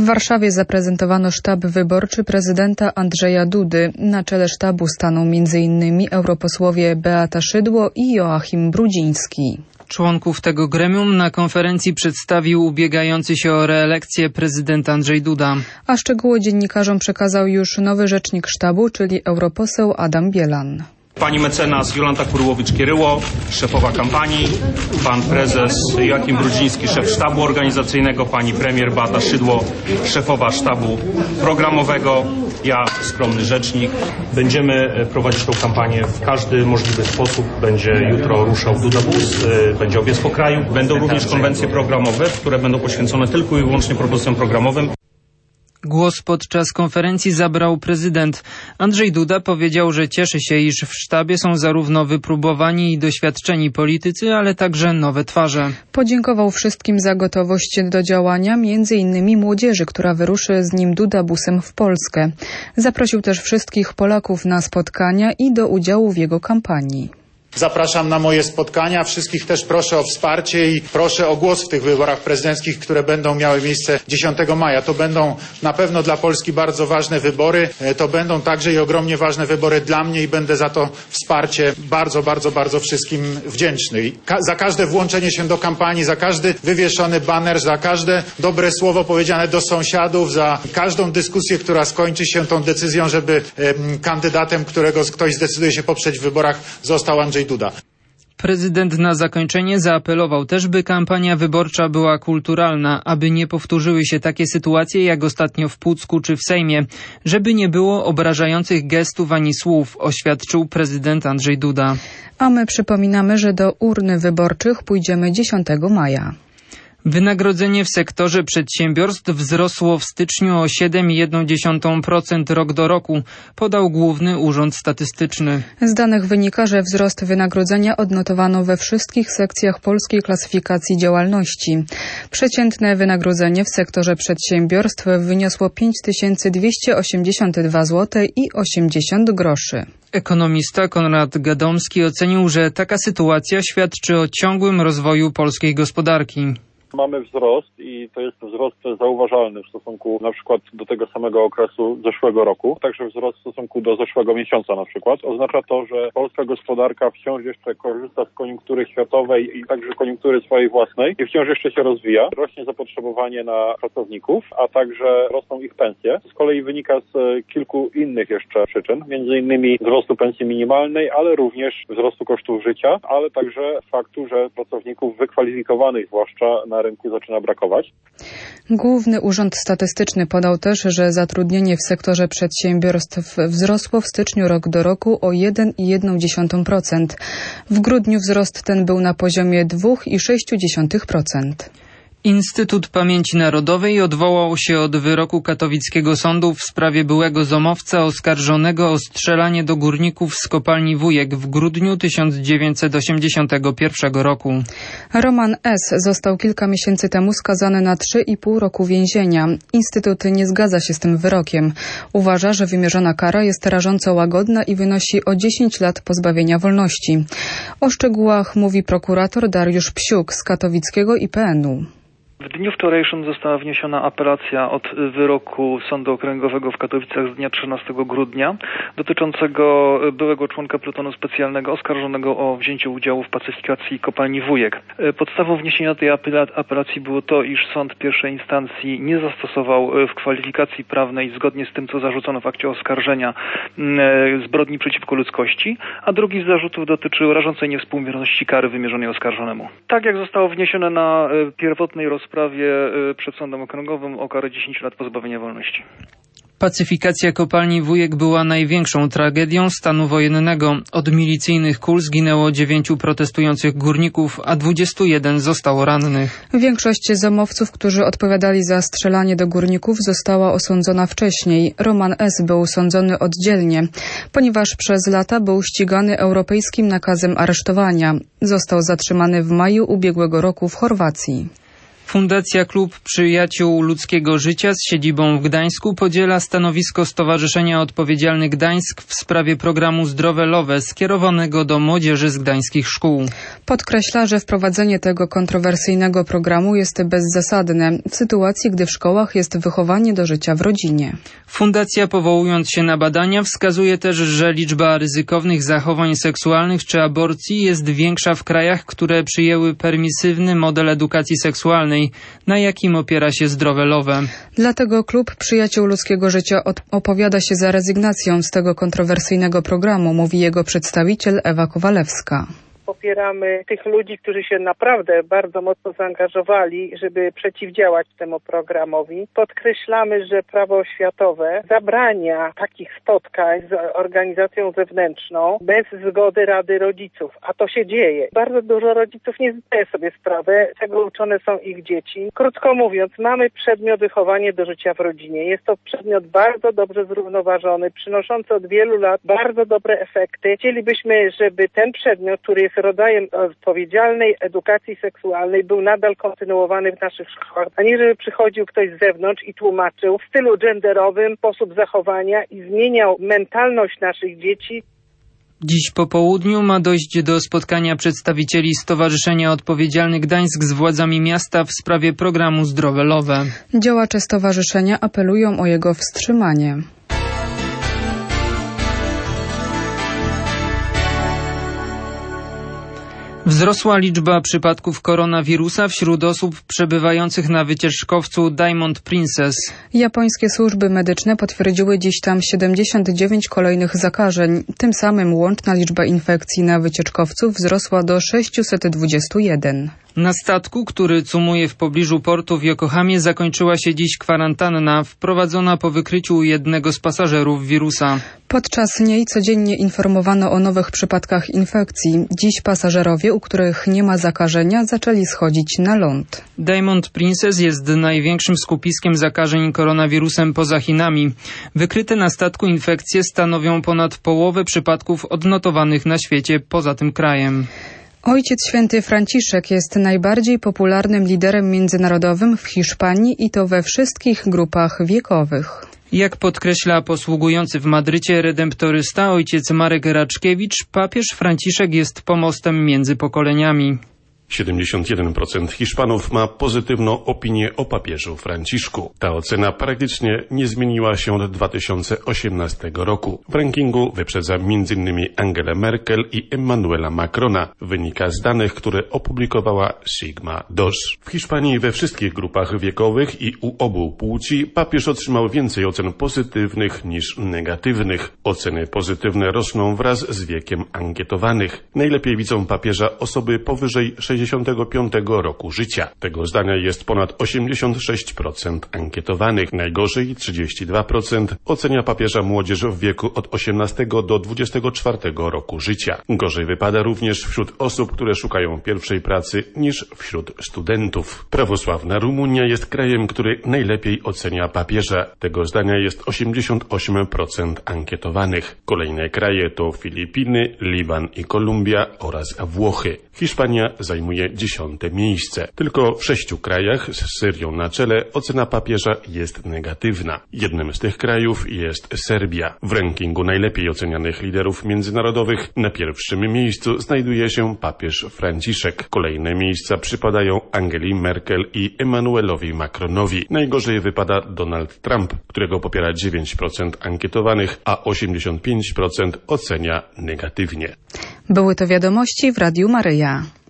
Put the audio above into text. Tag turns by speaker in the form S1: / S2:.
S1: Warszawie zaprezentowano sztab wyborczy prezydenta Andrzeja Dudy. Na czele sztabu staną m.in. europosłowie Beata Szydło i Joachim Brudziński.
S2: Członków tego gremium na konferencji przedstawił ubiegający się o reelekcję prezydent Andrzej Duda.
S1: A szczegóły dziennikarzom przekazał już nowy rzecznik sztabu, czyli europoseł Adam Bielan.
S3: Pani mecenas Jolanta Kurłowicz-Kieryło, szefowa kampanii, pan prezes Joachim Brudziński, szef sztabu organizacyjnego, pani premier Beata Szydło, szefowa sztabu programowego, ja, skromny rzecznik. Będziemy prowadzić tę kampanię w każdy możliwy sposób. Będzie jutro ruszał Duda Bus, będzie obiec po kraju. Będą również konwencje programowe, które będą poświęcone tylko i wyłącznie propozycjom programowym.
S2: Głos podczas konferencji zabrał prezydent. Andrzej Duda powiedział, że cieszy się, iż w sztabie są zarówno wypróbowani i doświadczeni politycy, ale także nowe twarze.
S1: Podziękował wszystkim za gotowość do działania, m.in. młodzieży, która wyruszy z nim Duda Busem w Polskę. Zaprosił też wszystkich Polaków na spotkania i do udziału w jego kampanii.
S4: Zapraszam na moje spotkania. Wszystkich też proszę o wsparcie i proszę o głos w tych wyborach prezydenckich, które będą miały miejsce 10 maja. To będą na pewno dla Polski bardzo ważne wybory. To będą także i ogromnie ważne wybory dla mnie i będę za to wsparcie bardzo wszystkim wdzięczny. I za każde włączenie się do kampanii, za każdy wywieszony baner, za każde dobre słowo powiedziane do sąsiadów, za każdą dyskusję, która skończy się tą decyzją, żeby kandydatem, którego ktoś zdecyduje się poprzeć w wyborach, został Andrzej Duda.
S2: Prezydent na zakończenie zaapelował też, by kampania wyborcza była kulturalna, aby nie powtórzyły się takie sytuacje jak ostatnio w Pucku czy w Sejmie, żeby nie było obrażających gestów ani słów, oświadczył prezydent Andrzej Duda.
S1: A my przypominamy, że do urny wyborczych pójdziemy 10 maja.
S2: Wynagrodzenie w sektorze przedsiębiorstw wzrosło w styczniu o 7,1% rok do roku, podał Główny Urząd Statystyczny.
S1: Z danych wynika, że wzrost wynagrodzenia odnotowano we wszystkich sekcjach Polskiej Klasyfikacji Działalności. Przeciętne wynagrodzenie w sektorze przedsiębiorstw wyniosło 5282 zł i 80 groszy.
S2: Ekonomista Konrad Gadomski ocenił, że taka sytuacja świadczy o ciągłym rozwoju polskiej gospodarki.
S5: Mamy wzrost i to jest wzrost zauważalny w stosunku na przykład do tego samego okresu zeszłego roku. Także wzrost w stosunku do zeszłego miesiąca na przykład. Oznacza to, że polska gospodarka wciąż jeszcze korzysta z koniunktury światowej i także koniunktury swojej własnej i wciąż jeszcze się rozwija. Rośnie zapotrzebowanie na pracowników, a także rosną ich pensje. Z kolei wynika z kilku innych jeszcze przyczyn, między innymi wzrostu pensji minimalnej, ale również wzrostu kosztów życia, ale także faktu, że pracowników wykwalifikowanych zwłaszcza na rynku zaczyna brakować.
S1: Główny Urząd Statystyczny podał też, że zatrudnienie w sektorze przedsiębiorstw wzrosło w styczniu rok do roku o 1,1%. W grudniu wzrost ten był na poziomie 2,6%.
S2: Instytut Pamięci Narodowej odwołał się od wyroku katowickiego sądu w sprawie byłego zomowca oskarżonego o strzelanie do górników z kopalni Wujek w grudniu 1981 roku.
S1: Roman S. został kilka miesięcy temu skazany na 3,5 roku więzienia. Instytut nie zgadza się z tym wyrokiem. Uważa, że wymierzona kara jest rażąco łagodna i wynosi o 10 lat pozbawienia wolności. O szczegółach mówi prokurator Dariusz Psiuk z katowickiego IPN-u.
S6: W dniu wczorajszym została wniesiona apelacja od wyroku Sądu Okręgowego w Katowicach z dnia 13 grudnia dotyczącego byłego członka plutonu specjalnego oskarżonego o wzięcie udziału w pacyfikacji kopalni Wujek. Podstawą wniesienia tej apelacji było to, iż sąd pierwszej instancji nie zastosował w kwalifikacji prawnej zgodnie z tym, co zarzucono w akcie oskarżenia zbrodni przeciwko ludzkości, a drugi z zarzutów dotyczył rażącej niewspółmierności kary wymierzonej oskarżonemu. Tak jak zostało wniesione na pierwotnej rozprawie przed Sądem Okręgowym o karę 10 lat pozbawienia wolności.
S2: Pacyfikacja kopalni Wujek była największą tragedią stanu wojennego. Od milicyjnych kul zginęło 9 protestujących górników, a 21 zostało rannych.
S1: Większość zomowców, którzy odpowiadali za strzelanie do górników, została osądzona wcześniej. Roman S. był sądzony oddzielnie, ponieważ przez lata był ścigany europejskim nakazem aresztowania. Został zatrzymany w maju ubiegłego roku w Chorwacji.
S2: Fundacja Klub Przyjaciół Ludzkiego Życia z siedzibą w Gdańsku podziela stanowisko Stowarzyszenia Odpowiedzialny Gdańsk w sprawie programu Zdrowe Lowe skierowanego do młodzieży z gdańskich szkół.
S1: Podkreśla, że wprowadzenie tego kontrowersyjnego programu jest bezzasadne w sytuacji, gdy w szkołach jest wychowanie do życia w rodzinie.
S2: Fundacja, powołując się na badania, wskazuje też, że liczba ryzykownych zachowań seksualnych czy aborcji jest większa w krajach, które przyjęły permisywny model edukacji seksualnej, na jakim opiera się Zdrowe Lowe.
S1: Dlatego Klub Przyjaciół Ludzkiego Życia opowiada się za rezygnacją z tego kontrowersyjnego programu, mówi jego przedstawiciel Ewa Kowalewska.
S7: Popieramy tych ludzi, którzy się naprawdę bardzo mocno zaangażowali, żeby przeciwdziałać temu programowi. Podkreślamy, że prawo oświatowe zabrania takich spotkań z organizacją zewnętrzną bez zgody Rady Rodziców, a to się dzieje. Bardzo dużo rodziców nie zdaje sobie sprawy, czego uczone są ich dzieci. Krótko mówiąc, mamy przedmiot wychowanie do życia w rodzinie. Jest to przedmiot bardzo dobrze zrównoważony, przynoszący od wielu lat bardzo dobre efekty. Chcielibyśmy, żeby ten przedmiot, który jest rodzajem odpowiedzialnej edukacji seksualnej, był nadal kontynuowany w naszych szkołach, a nie żeby przychodził ktoś z zewnątrz i tłumaczył w stylu genderowym sposób zachowania i zmieniał mentalność naszych dzieci.
S2: Dziś po południu ma dojść do spotkania przedstawicieli Stowarzyszenia Odpowiedzialny Gdańsk z władzami miasta w sprawie programu Zdrowe Lowe.
S1: Działacze stowarzyszenia apelują o jego wstrzymanie.
S2: Wzrosła liczba przypadków koronawirusa wśród osób przebywających na wycieczkowcu Diamond Princess.
S1: Japońskie służby medyczne potwierdziły dziś tam 79 kolejnych zakażeń. Tym samym łączna liczba infekcji na wycieczkowcu wzrosła do 621.
S2: Na statku, który cumuje w pobliżu portu w Yokohamie, zakończyła się dziś kwarantanna wprowadzona po wykryciu jednego z pasażerów wirusa.
S1: Podczas niej codziennie informowano o nowych przypadkach infekcji. Dziś pasażerowie, u których nie ma zakażenia, zaczęli schodzić na ląd.
S2: Diamond Princess jest największym skupiskiem zakażeń koronawirusem poza Chinami. Wykryte na statku infekcje stanowią ponad połowę przypadków odnotowanych na świecie poza tym krajem.
S1: Ojciec Święty Franciszek jest najbardziej popularnym liderem międzynarodowym w Hiszpanii i to we wszystkich grupach wiekowych.
S2: Jak podkreśla posługujący w Madrycie redemptorysta ojciec Marek Raczkiewicz, papież Franciszek jest pomostem między pokoleniami.
S8: 71% Hiszpanów ma pozytywną opinię o papieżu Franciszku. Ta ocena praktycznie nie zmieniła się od 2018 roku. W rankingu wyprzedza m.in. Angelę Merkel i Emmanuela Macrona. Wynika z danych, które opublikowała Sigma DOS. W Hiszpanii we wszystkich grupach wiekowych i u obu płci papież otrzymał więcej ocen pozytywnych niż negatywnych. Oceny pozytywne rosną wraz z wiekiem ankietowanych. Najlepiej widzą papieża osoby powyżej 65 roku życia. Tego zdania jest ponad 86% ankietowanych. Najgorzej 32% ocenia papieża młodzież w wieku od 18 do 24 roku życia. Gorzej wypada również wśród osób, które szukają pierwszej pracy, niż wśród studentów. Prawosławna Rumunia jest krajem, który najlepiej ocenia papieża. Tego zdania jest 88% ankietowanych. Kolejne kraje to Filipiny, Liban i Kolumbia oraz Włochy. Hiszpania zajmuje 10. miejsce. Tylko w 6 krajach z Syrią na czele ocena papieża jest negatywna. Jednym z tych krajów jest Serbia. W rankingu najlepiej ocenianych liderów międzynarodowych na pierwszym miejscu znajduje się papież Franciszek. Kolejne miejsca przypadają Angeli Merkel i Emmanuelowi Macronowi. Najgorzej wypada Donald Trump, którego popiera 9% ankietowanych, a 85% ocenia negatywnie.
S1: Były to wiadomości w Radiu Maryja.